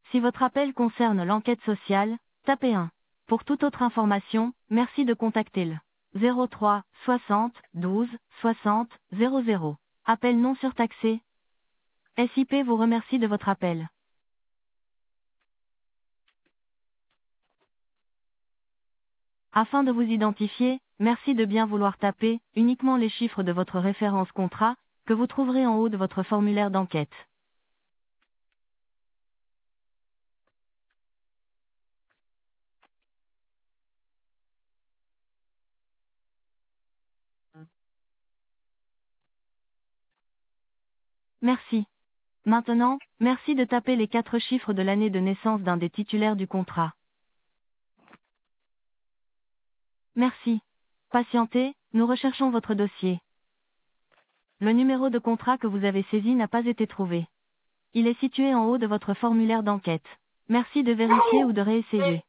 Si votre appel concerne l'enquête sociale, tapez 1. Pour toute autre information, merci de contacter le 03 60 12 60 00. Appel non surtaxé. SIP vous remercie de votre appel. Afin de vous identifier, merci de bien vouloir taper uniquement les chiffres de votre référence contrat, que vous trouverez en haut de votre formulaire d'enquête. Merci. Maintenant, merci de taper les 4 chiffres de l'année de naissance d'un des titulaires du contrat. Merci. Patientez, nous recherchons votre dossier. Le numéro de contrat que vous avez saisi n'a pas été trouvé. Il est situé en haut de votre formulaire d'enquête. Merci de vérifier ou de réessayer.